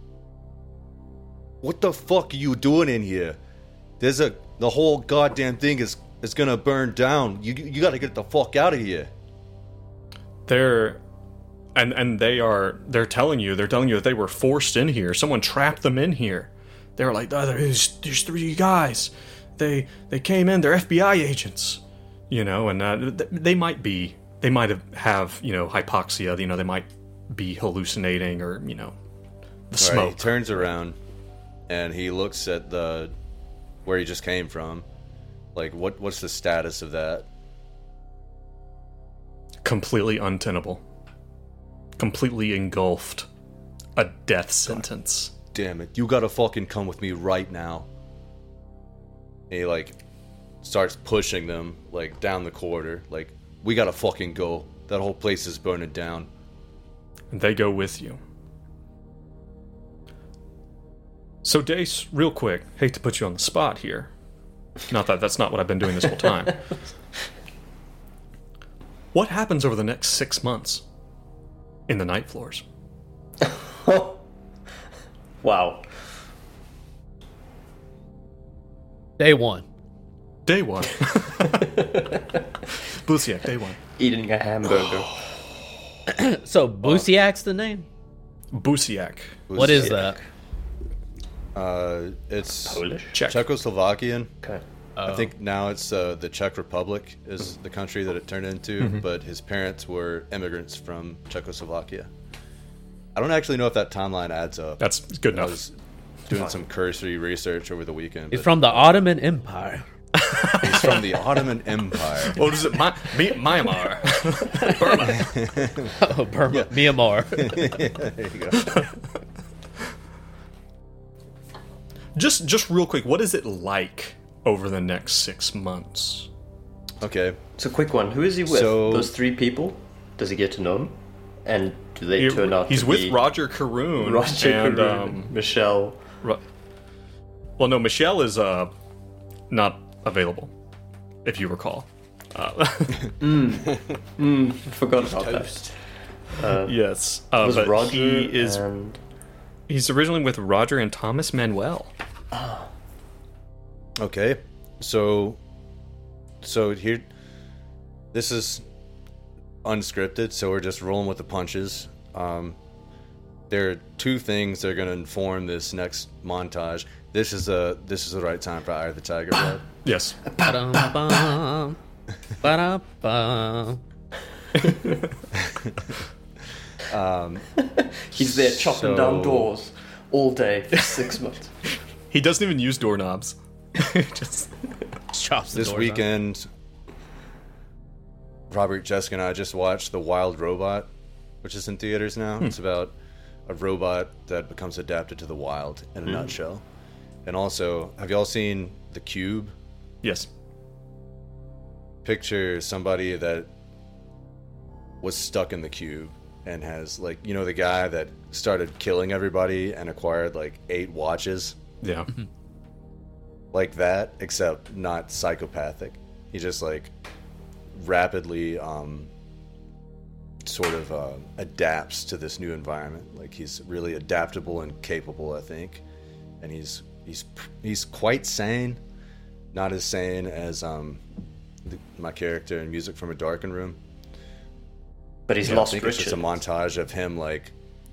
what the fuck are you doing in here? There's a the whole goddamn thing is is gonna burn down. You you gotta get the fuck out of here. They're... And, and they are... They're telling you, they're telling you that they were forced in here. Someone trapped them in here. They were like, oh, there's, there's three guys. They they came in, they're F B I agents. You know, and uh, th- they might be... They might have, have, you know, hypoxia. You know, they might be hallucinating or, you know, the All right, he smoke. turns around and he looks at the where he just came from. Like, what what's the status of that? Completely untenable. Completely engulfed. A death sentence. Damn it! You gotta fucking come with me right now. And he like starts pushing them like down the corridor. Like, we gotta fucking go. That whole place is burning down. And they go with you. So Dace, real quick, hate to put you on the spot here. Not that that's not what I've been doing this whole time. What happens over the next six months in the night floors? Wow. Day one. Day one. Busiak, day one. Eating a hamburger. So Busiak's the name? Busiak. What is that? Uh, it's Polish? Czech. Czechoslovakian. Okay. I think now it's uh, the Czech Republic is the country that it turned into, but his parents were immigrants from Czechoslovakia. I don't actually know if that timeline adds up. That's good I enough. was doing some cursory research over the weekend. He's but from the Ottoman Empire. he's from the Ottoman Empire. What is it? My, Mi- Myanmar. Burma. Oh, Burma. Myanmar. There you go. Just, just real quick, what is it like over the next six months? Okay. It's a quick one. Who is he with? So- Those three people? Does he get to know them? And do they He- turn out he's to with be Roger Caroon. Roger and, Caroon, um, Michelle? Ro- well, no, Michelle is uh, not available, if you recall. Uh, Forgot about that. Uh, yes, uh, was but Roger he is. and He's originally with Roger and Thomas Manuel. Okay. So, so here, this is unscripted, so we're just rolling with the punches. Um, there are two things that are going to inform this next montage. This is a this is the right time for Eye of the Tiger, right? Yes. Ba-dum-bum. Ba-dum-bum. he's there chopping down So- doors all day for six months. He doesn't even use doorknobs. Just Chops the This doors out. weekend, Robert, Jessica, and I just watched The Wild Robot, which is in theaters now. It's about a robot that becomes adapted to the wild in a nutshell. And also, have y'all seen The Cube? yes. Picture somebody that was stuck in the cube and has, like, you know, the guy that started killing everybody and acquired like eight watches. Yeah. like that, except not psychopathic. He just like rapidly um, sort of uh, adapts to this new environment. Like he's really adaptable and capable, I think, and he's he's he's quite sane, not as sane as um, the, my character in Music from a Darkened Room. But he's Yeah, lost I think Richard. it's just a montage of him like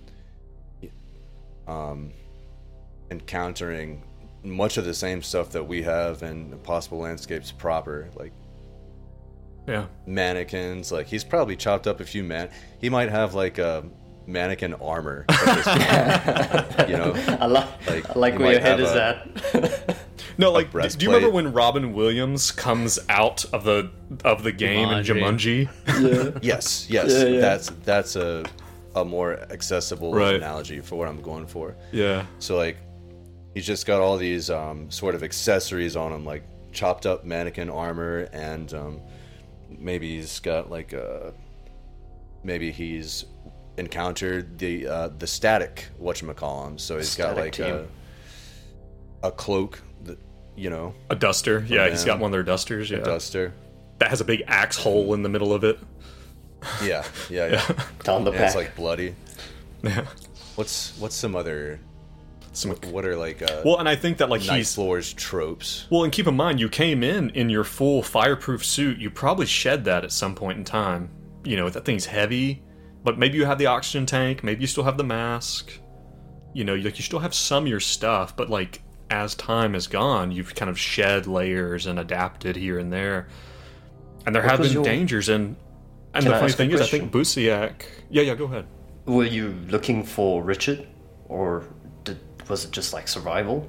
um, encountering much of the same stuff that we have in Impossible Landscapes proper, like Yeah. mannequins. Like he's probably chopped up a few man. He might have like a mannequin armor, at this point, you know. I, li- Like, I like you where your might head have is a- at. No, like, do you breastplate. remember when Robin Williams comes out of the of the game in Jumanji. Jumanji? Yeah. Yes, yes, Yeah, yeah. that's that's a a more accessible Right. analogy for what I'm going for. Yeah. So like, he's just got all these um, sort of accessories on him, like chopped up mannequin armor, and um, maybe he's got like a, maybe he's encountered the uh, the static whatchamacallem. So he's got Static like team. a a cloak, that, you know, A duster. Yeah, he's them. got one of their dusters. Yeah. a duster. That has a big axe hole in the middle of it. Yeah, yeah, yeah. Down the And it's back. like bloody. Yeah. What's what's some other? Some, What are like uh, well, and I think that like Night he's Floors tropes? well, and keep in mind, you came in in your full fireproof suit. You probably shed that at some point in time. You know, that thing's heavy, but maybe you have the oxygen tank. Maybe you still have the mask. You know, like you still have some of your stuff, but like as time has gone, you've kind of shed layers and adapted here and there. And there What have was been your- dangers, and and Can the I funny ask a thing is, I think Busiak. Yeah, yeah, go ahead. Were you looking for Richard, or did, was it just like survival?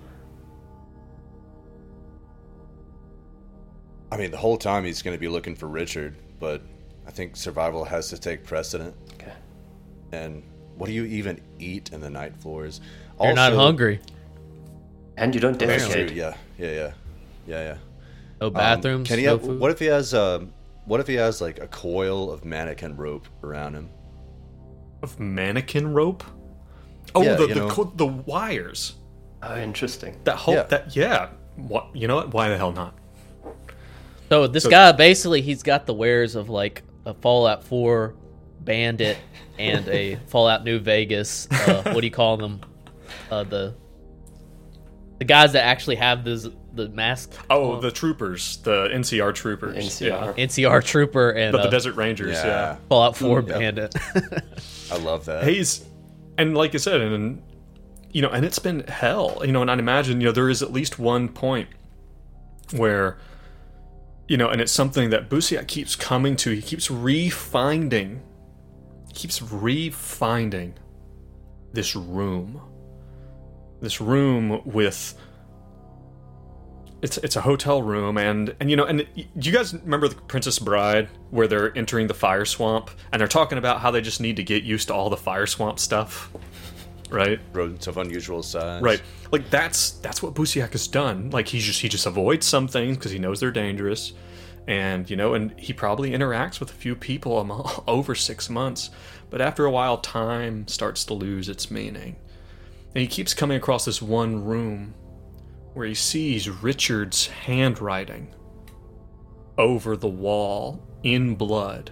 I mean, the whole time he's going to be looking for Richard, but I think survival has to take precedent. Okay. And what do you even eat in the Night Floors? You're not Also- hungry. And you don't That's true. defecate. Yeah, yeah, yeah, yeah, yeah. No Um, bathrooms. can he no have, food. what if he has um, what if he has like a coil of mannequin rope around him? Of mannequin rope. Oh, Yeah, the you the, know. co- the wires. Oh, interesting. That whole Yeah. that yeah. What you know what? Why the hell not? So this So- guy basically he's got the wares of like a Fallout four bandit and a Fallout New Vegas. Uh, what do you call them? Uh, the the guys that actually have the the mask. Oh, on. the troopers, the N C R troopers. N C R. Yeah. N C R trooper and But the uh, Desert Rangers, yeah. Yeah, Fallout four Yep. bandit. I love that. He's, and like I said, and you know, and it's been hell, you know, and I'd imagine, you know, there is at least one point where, you know, and it's something that Busiak keeps coming to, he keeps refinding, keeps refinding this room. This room with, it's it's a hotel room, and and you know, and it, do you guys remember the Princess Bride where they're entering the fire swamp and they're talking about how they just need to get used to all the fire swamp stuff, right? Rodents of unusual size. Right. Like that's that's what Busiak has done. Like he's just he just avoids some things because he knows they're dangerous, and you know, and he probably interacts with a few people um, over six months, but after a while, time starts to lose its meaning, and he keeps coming across this one room where he sees Richard's handwriting over the wall in blood.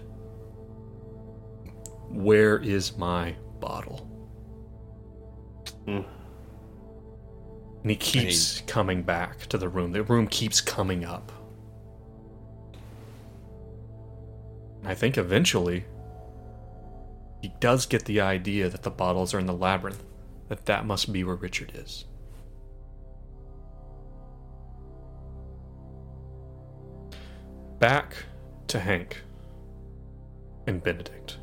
Where is my bottle? Mm. And he keeps coming back to the room. The room keeps coming up. And I think eventually he does get the idea that the bottles are in the labyrinth, that that must be where Richard is. Back to Hank and Benedict.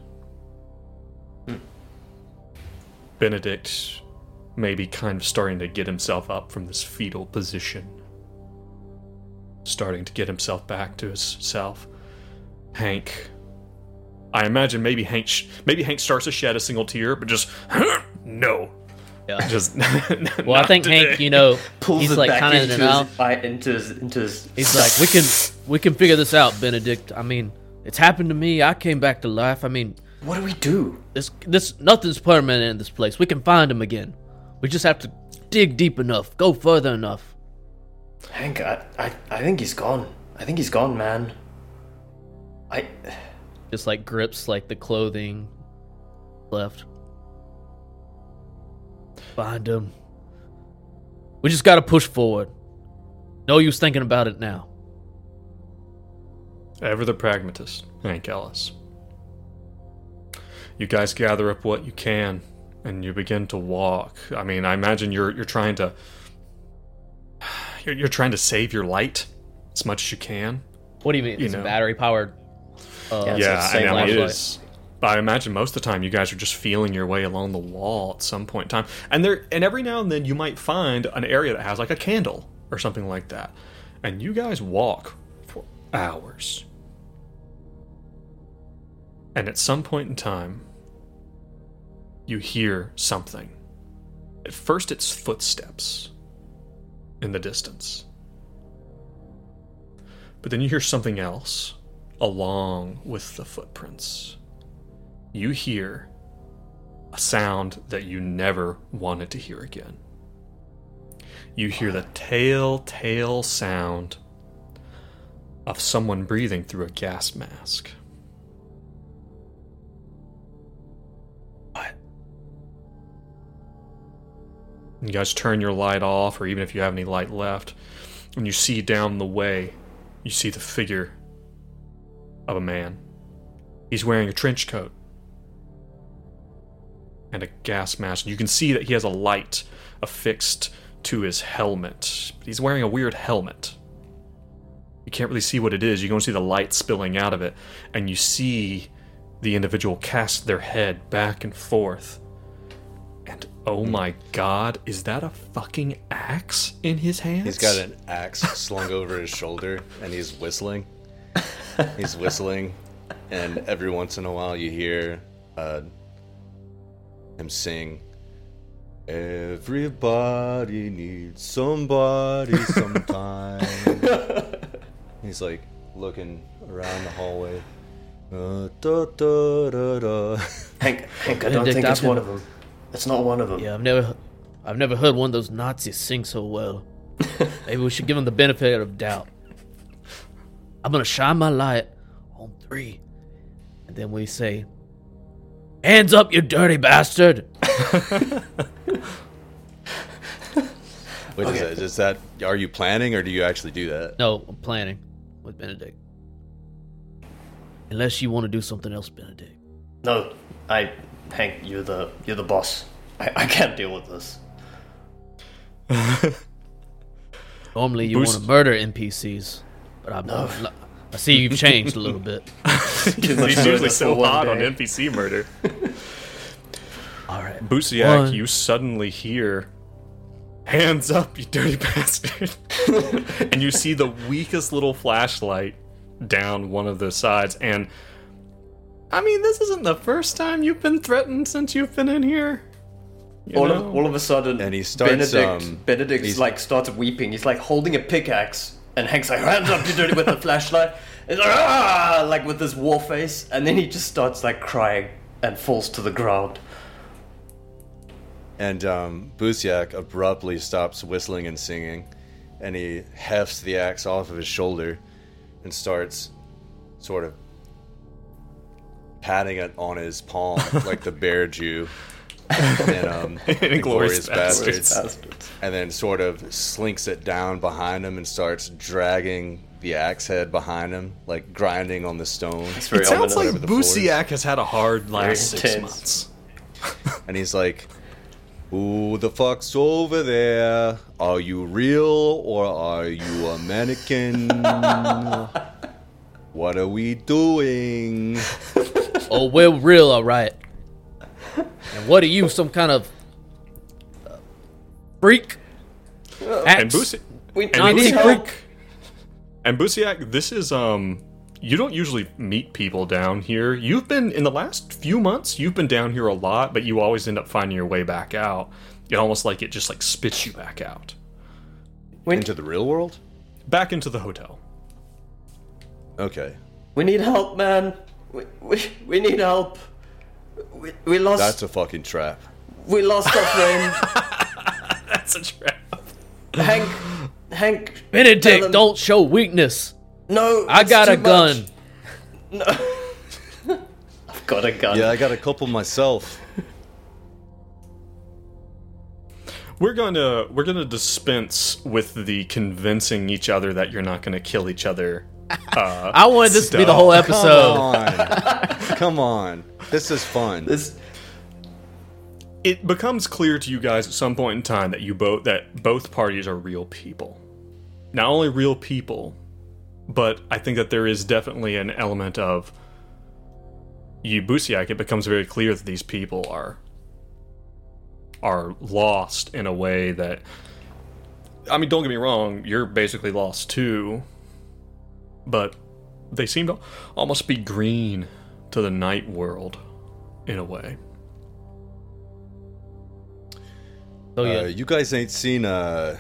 Benedict may be kind of starting to get himself up from this fetal position. Starting to get himself back to his self. Hank. I imagine maybe Hank sh- maybe Hank starts to shed a single tear, but just no. Yeah. Just Well, I think Hank, you know, Pulls he's it like back kind of in into and out. his, eye- into his into his. He's like, we can we can figure this out, Benedict. I mean, it's happened to me. I came back to life. I mean, What do we do? this this nothing's permanent in this place. We can find him again. We just have to dig deep enough, go further enough. Hank, I, I, I think he's gone. I think he's gone, man. I... Just like grips like the clothing left. Find him. We just gotta push forward. No use thinking about it now. Ever the pragmatist, Hank Ellis. You guys gather up what you can, and you begin to walk. I mean, I imagine you're you're trying to you're, you're trying to save your light as much as you can. What do you mean? You It's know. a battery powered. Uh, Yeah, it's Yeah, like I same mean, it flashlight. is. But I imagine most of the time you guys are just feeling your way along the wall at some point in time, and there and every now and then you might find an area that has like a candle or something like that, and you guys walk for hours. And at some point in time, you hear something. At first, it's footsteps in the distance. But then you hear something else along with the footprints. You hear a sound that you never wanted to hear again. You hear the telltale sound of someone breathing through a gas mask. What? You guys turn your light off, or even if you have any light left, and you see down the way, you see the figure of a man. He's wearing a trench coat and a gas mask. You can see that he has a light affixed to his helmet. But he's wearing a weird helmet. You can't really see what it is. You can only see the light spilling out of it, and you see the individual cast their head back and forth. And oh my god, is that a fucking axe in his hands? He's got an axe slung over his shoulder, and he's whistling. He's whistling, and every once in a while you hear uh, him sing, "Everybody needs somebody sometime." He's like looking around the hallway. Uh, da, da, da, da. Hank, Hank, I don't Benedict think it's I've one never- of them. It's not one of them. Yeah, I've never, I've never heard one of those Nazis sing so well. Maybe we should give them the benefit of doubt. I'm gonna shine my light on three, and then we say, "Hands up, you dirty bastard!" Wait, is, that, is that? Are you planning, or do you actually do that? No, I'm planning with Benedict. Unless you want to do something else, Benedict. No, I, Hank, you're the you're the boss. I, I can't deal with this. Normally you Boost- want to murder N P Cs, but I'm, No. I see you've changed a little bit. Too much He's murder usually for so one hot on day. N P C murder. All right. Busiak, One. you suddenly hear, "Hands up, you dirty bastard!" And you see the weakest little flashlight down one of the sides. And I mean, this isn't the first time you've been threatened since you've been in here. You All know? of, all of a sudden, And he starts, Benedict, um, Benedict he's- like starts weeping. He's like holding a pickaxe, and Hank's like, "Hands up, you dirty!" with the flashlight. He's like, "Ah!" like with this war face, and then he just starts like crying and falls to the ground. And um, Busiak abruptly stops whistling and singing, and he hefts the axe off of his shoulder and starts sort of patting it on his palm like the bear Jew in um, Inglourious Inglourious Bastards. Bastards, and then sort of slinks it down behind him and starts dragging the axe head behind him, like grinding on the stone. It's very It sounds ominous. like Whatever the floor is. Busiak has had a hard Very last six intense. months. And he's like, "Who the fuck's over there? Are you real or are you a mannequin? What are we doing?" Oh, we're real, all right. And what are you, some kind of uh, freak? And Axe? Busiak, We, and we need Busiak, help. and Busiak, this is um. You don't usually meet people down here. You've been in the last few months. You've been down here a lot, but you always end up finding your way back out. It almost like it just like spits you back out, We, Into the real world? back into the hotel. Okay. we need help, man. We, we, we need help. We, we lost That's a fucking trap. we lost our friend. That's a trap. Hank Hank. Benedict, tell him- don't show weakness. No, I it's got too a gun. much. No. I've got a gun. Yeah, I got a couple myself. We're going to we're going to dispense with the convincing each other that you're not going to kill each other. Uh, I wanted this to be the stuff. whole Come episode. on. Come on. This is fun. This. It becomes clear to you guys at some point in time that you both that both parties are real people. Not only real people, but I think that there is definitely an element of you, Busiak. It becomes very clear that these people are are lost in a way that. I mean, don't get me wrong. You're basically lost too, but they seem to almost be green to the night world in a way. Oh yeah. Uh, you guys ain't seen a,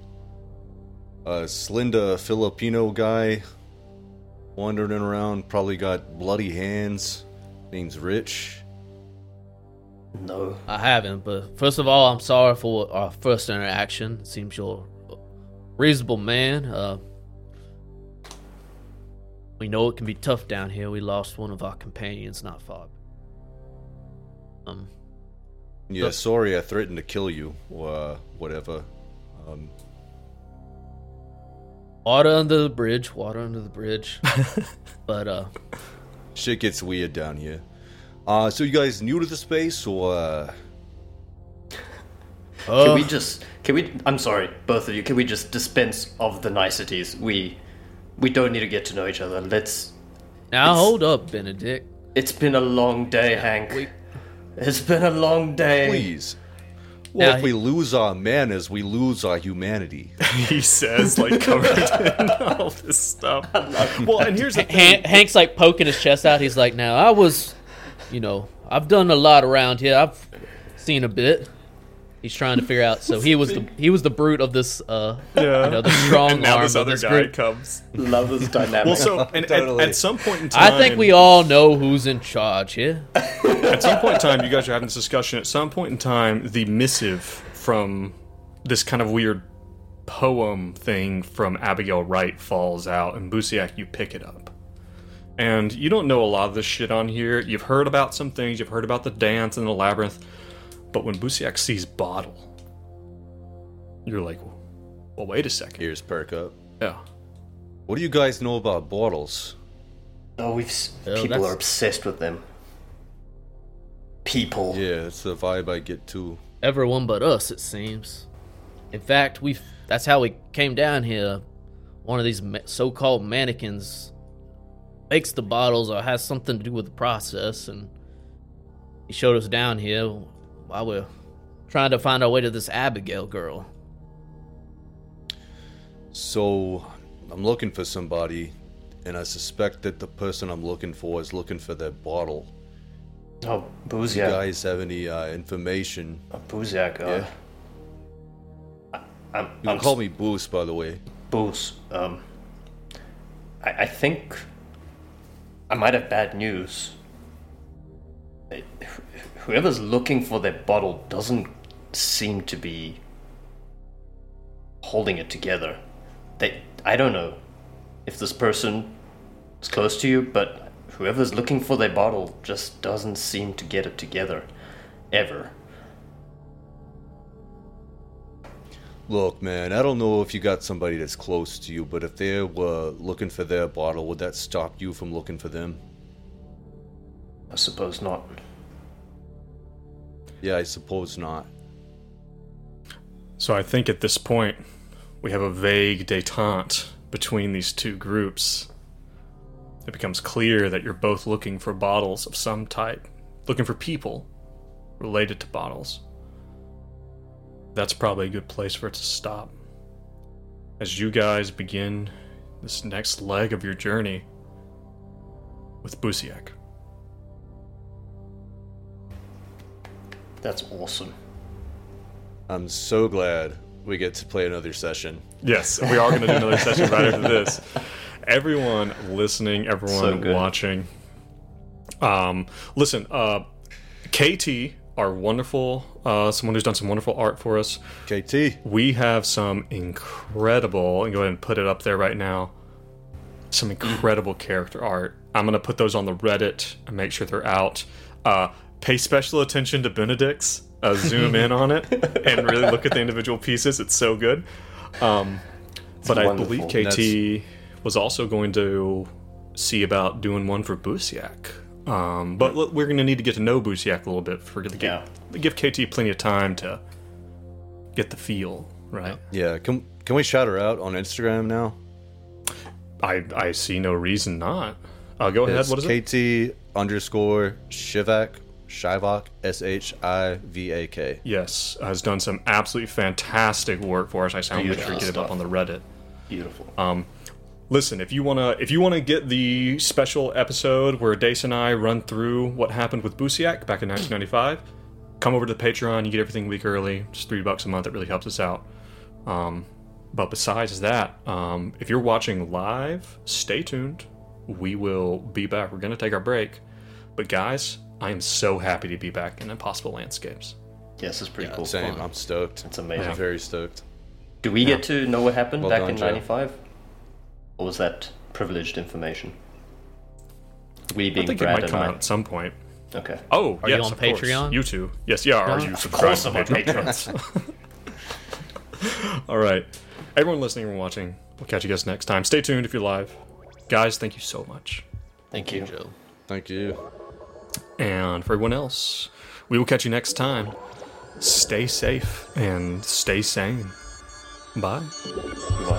a slender Filipino guy wandering around, probably got bloody hands, name's Rich. No. I haven't, but first of all, I'm sorry for our first interaction. It seems you're a reasonable man. Uh, we know it can be tough down here. We lost one of our companions not far. Um, Yeah, sorry I threatened to kill you, or uh, whatever. Um, water under the bridge, water under the bridge. But, uh, shit gets weird down here. Uh, so you guys new to the space, or... Uh... uh Can we just? Can we? I'm sorry, both of you. Can we just dispense of the niceties? We, we don't need to get to know each other. Let's. now it's- hold up, Benedict. It's been a long day, Hank. We, It's been a long day. Please. Well, Now if he- we lose our manners, we lose our humanity. He says, like, covered in all this stuff. Well, and here's the thing. Han- Hank's like poking his chest out. He's like, now I was, you know, I've done a lot around here. I've seen a bit. He's trying to figure out. So he was the he was the brute of this, uh, Yeah. you know, the strong And now arm this of other this guy group. comes. Love this dynamic. Well, so and, Totally. at, at some point in time, I think we all know who's in charge here. At some point in time, you guys are having this discussion. At some point in time, the missive from this kind of weird poem thing from Abigail Wright falls out, and Busiak, you pick it up. And you don't know a lot of this shit on here. You've heard about some things. You've heard about the dance and the labyrinth. But when Busiak sees Bottle, you're like, well, wait a second. Ears perk up. Yeah. What do you guys know about bottles? oh, we've s- Oh, people that's- are obsessed with them. People. Yeah, that's the vibe I get too. Everyone but us, it seems. In fact, we that's how we came down here. One of these ma- so-called mannequins makes the bottles or has something to do with the process, and he showed us down here while we're trying to find our way to this Abigail girl. So, I'm looking for somebody, and I suspect that the person I'm looking for is looking for that bottle. Oh, Do you Buziak. guys have any uh, information? Oh, Buziak. Uh, Yeah. I, I'm, You I'm can call me Boost, by the way. Booze. Um, I, I think I might have bad news. Uh, wh- Whoever's looking for that bottle doesn't seem to be holding it together. They, I don't know if this person is close to you, but whoever's looking for their bottle just doesn't seem to get it together, ever. Look, man, I don't know if you got somebody that's close to you, but if they were looking for their bottle, would that stop you from looking for them? I suppose not. Yeah, I suppose not. So I think at this point, we have a vague détente between these two groups. It becomes clear that you're both looking for bottles of some type, looking for people related to bottles. That's probably a good place for it to stop. As you guys begin this next leg of your journey with Busiak. That's awesome. I'm so glad we get to play another session. Yes, we are going to do another session right after this. Everyone listening, everyone So good. watching, um, listen, uh, K T our wonderful, uh, someone who's done some wonderful art for us. K T. We have some incredible, and go ahead and put it up there right now, some incredible character art. I'm going to put those on the Reddit and make sure they're out. Uh, pay special attention to Benedict's. Uh, zoom in on it and really look at the individual pieces. It's so good. Um, but I wonderful. believe K T was also going to see about doing one for Busiak. Um, but l- we're going to need to get to know Busiak a little bit for to Yeah. give, give K T plenty of time to get the feel, right? Yeah, can can we shout her out on Instagram now? I I see no reason not. Uh, go ahead. It's What is K it? T underscore Shivak, Shivak, S H I V A K. Yes, has done some absolutely fantastic work for us. I sound make sure to Beautiful get it up stuff. on the Reddit. Beautiful. Um, listen, if you wanna if you wanna get the special episode where Dace and I run through what happened with Busiak back in nineteen ninety-five, come over to the Patreon. You get everything a week early. Just three bucks a month. It really helps us out. Um, but besides that, um, if you're watching live, stay tuned. We will be back. We're gonna take our break, but guys, I am so happy to be back in Impossible Landscapes. Yes, it's pretty cool. Same, I'm stoked. It's amazing. I'm very stoked. Do we get to know what happened Well back done, in Joe. ninety-five? Or was that privileged information? We being I think it Brad might and come I. out at some point. Okay. Oh, Are you yes, on of course. Patreon? You too. Yes, yeah. Are No. you Of subscribed course to I'm on Patreon? All right. Everyone listening and watching, we'll catch you guys next time. Stay tuned if you're live. Guys, thank you so much. Thank you. Joe. Thank you. And for everyone else, we will catch you next time. Stay safe and stay sane. Bye. Goodbye.